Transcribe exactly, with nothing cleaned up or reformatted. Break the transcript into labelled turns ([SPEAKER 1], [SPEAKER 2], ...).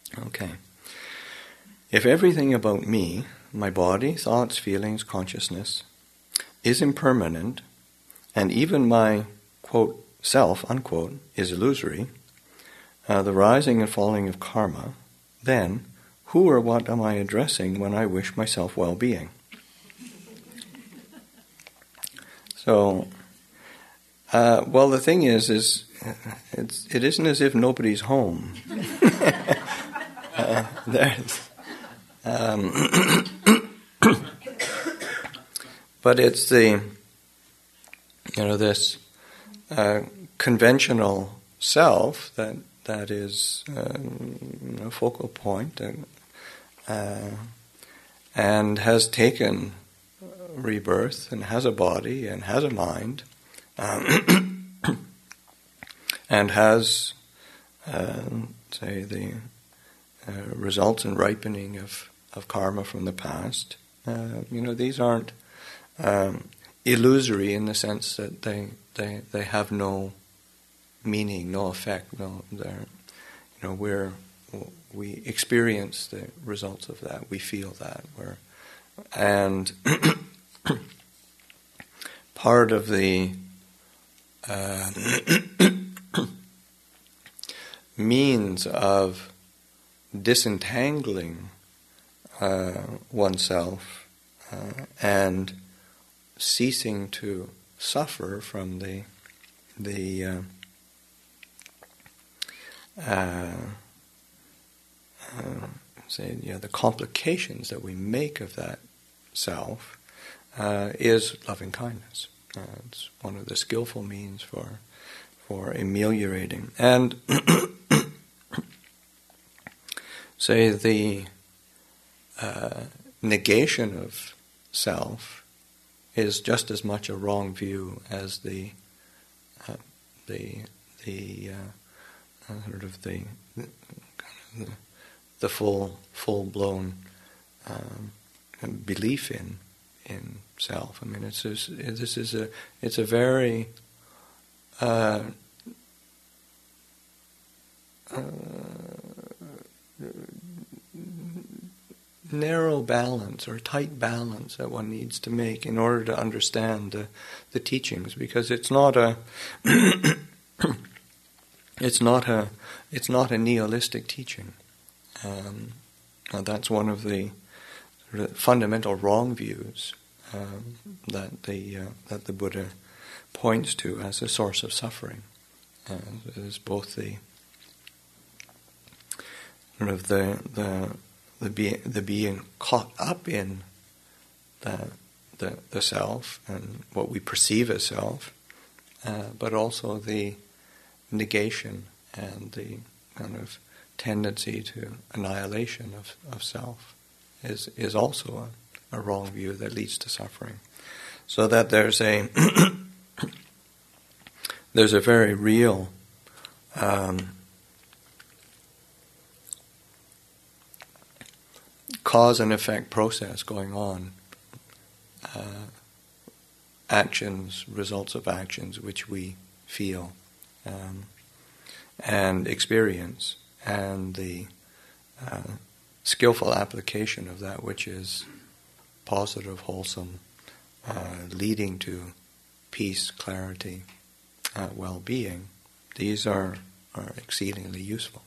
[SPEAKER 1] Okay. If everything about me, my body, thoughts, feelings, consciousness, is impermanent, and even my, quote, self, unquote, is illusory, uh, the rising and falling of karma, then who or what am I addressing when I wish myself well-being? So, uh, well, the thing is, is it's, it isn't as if nobody's home. uh, there's, um, but it's the, you know, this uh, conventional self that that is um, you know, focal point and uh, and has taken rebirth and has a body and has a mind um, and has uh, say the uh, results and ripening of, of karma from the past. Uh, you know, these aren't um, illusory in the sense that they they they have no meaning, no effect. No, they're you know we're we experience the results of that. We feel that we're and part of the uh, means of disentangling uh, oneself uh, and ceasing to suffer from the the uh, uh, uh, say you know the complications that we make of that self uh, is loving kindness. Uh, it's one of the skillful means for for ameliorating and say the uh, negation of self is just as much a wrong view as the uh, the the uh, uh, sort of the the, the, the full full blown um, belief in in self. I mean, it's this, this is a it's a very uh, uh, narrow balance or tight balance that one needs to make in order to understand the, the teachings, because it's not a it's not a it's not a nihilistic teaching. Um, that's one of the sort of fundamental wrong views um, that the uh, that the Buddha points to as a source of suffering. Uh, is both the sort of the the the being the being caught up in the the, the self and what we perceive as self, uh, but also the negation and the kind of tendency to annihilation of, of self is is also a, a wrong view that leads to suffering. So that there's a there's a very real um, cause and effect process going on. Uh, actions, results of actions which we feel um, and experience, and the uh, skillful application of that which is positive, wholesome, uh, leading to peace, clarity, uh, well-being. These are, are exceedingly useful.